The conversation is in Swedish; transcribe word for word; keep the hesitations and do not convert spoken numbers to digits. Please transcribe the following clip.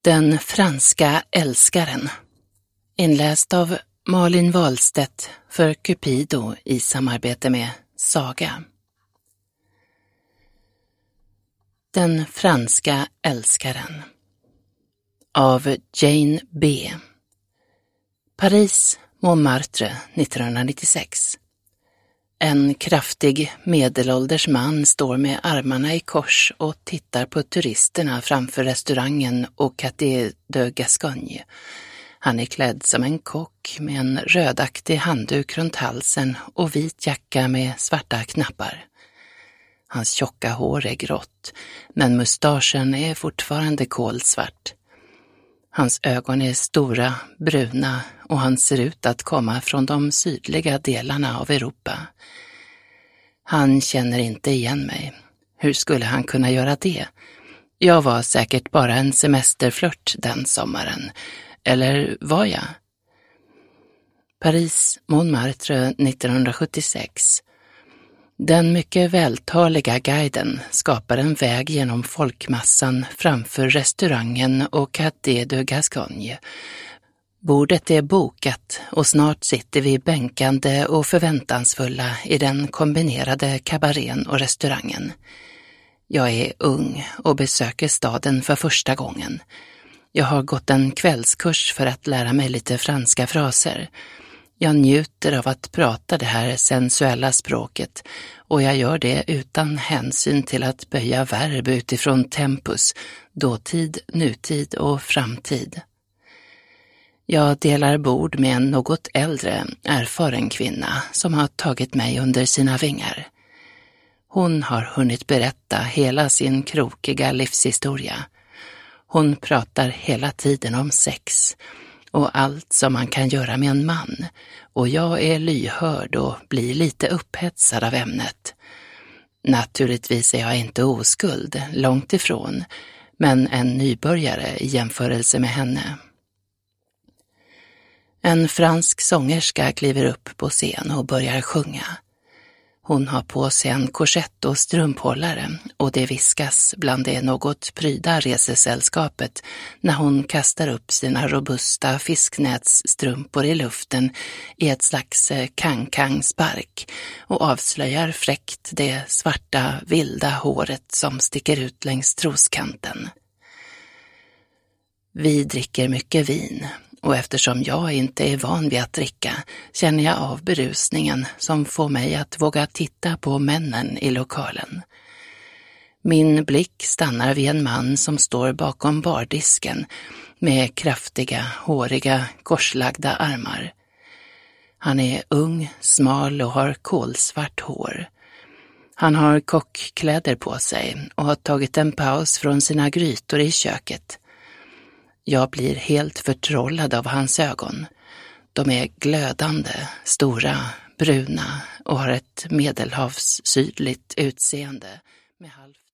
Den franska älskaren. Inläst av Malin Wahlstedt för Cupido i samarbete med Saga. Den franska älskaren. Av Jane B. Paris, Montmartre, nittonhundranittiosex. En kraftig medelålders man står med armarna i kors och tittar på turisterna framför restaurangen au Quartier de Gascogne. Han är klädd som en kock med en rödaktig handduk runt halsen och vit jacka med svarta knappar. Hans tjocka hår är grått, men mustaschen är fortfarande kolsvart. Hans ögon är stora, bruna och han ser ut att komma från de sydliga delarna av Europa. Han känner inte igen mig. Hur skulle han kunna göra det? Jag var säkert bara en semesterflört den sommaren. Eller var jag? Paris, Montmartre, nittonhundrasjuttiosex. Den mycket vältaliga guiden skapar en väg genom folkmassan framför restaurangen au Quartier de Gascogne. Bordet är bokat och snart sitter vi bänkande och förväntansfulla i den kombinerade kabarén och restaurangen. Jag är ung och besöker staden för första gången. Jag har gått en kvällskurs för att lära mig lite franska fraser. Jag njuter av att prata det här sensuella språket och jag gör det utan hänsyn till att böja verb utifrån tempus, dåtid, nutid och framtid. Jag delar bord med en något äldre, erfaren kvinna som har tagit mig under sina vingar. Hon har hunnit berätta hela sin krokiga livshistoria. Hon pratar hela tiden om sex och allt som man kan göra med en man, och jag är lyhörd och blir lite upphetsad av ämnet. Naturligtvis är jag inte oskuld, långt ifrån, men en nybörjare i jämförelse med henne. En fransk sångerska kliver upp på scen och börjar sjunga. Hon har på sig en korsett och strumphållare och det viskas bland det något pryda resesällskapet när hon kastar upp sina robusta fisknätsstrumpor i luften i ett slags kang-kang-spark och avslöjar fräckt det svarta, vilda håret som sticker ut längs troskanten. Vi dricker mycket vin. Och eftersom jag inte är van vid att dricka känner jag av berusningen som får mig att våga titta på männen i lokalen. Min blick stannar vid en man som står bakom bardisken med kraftiga, håriga, korslagda armar. Han är ung, smal och har kolsvart hår. Han har kockkläder på sig och har tagit en paus från sina grytor i köket. Jag blir helt förtrollad av hans ögon. De är glödande, stora, bruna och har ett medelhavssydligt utseende med halv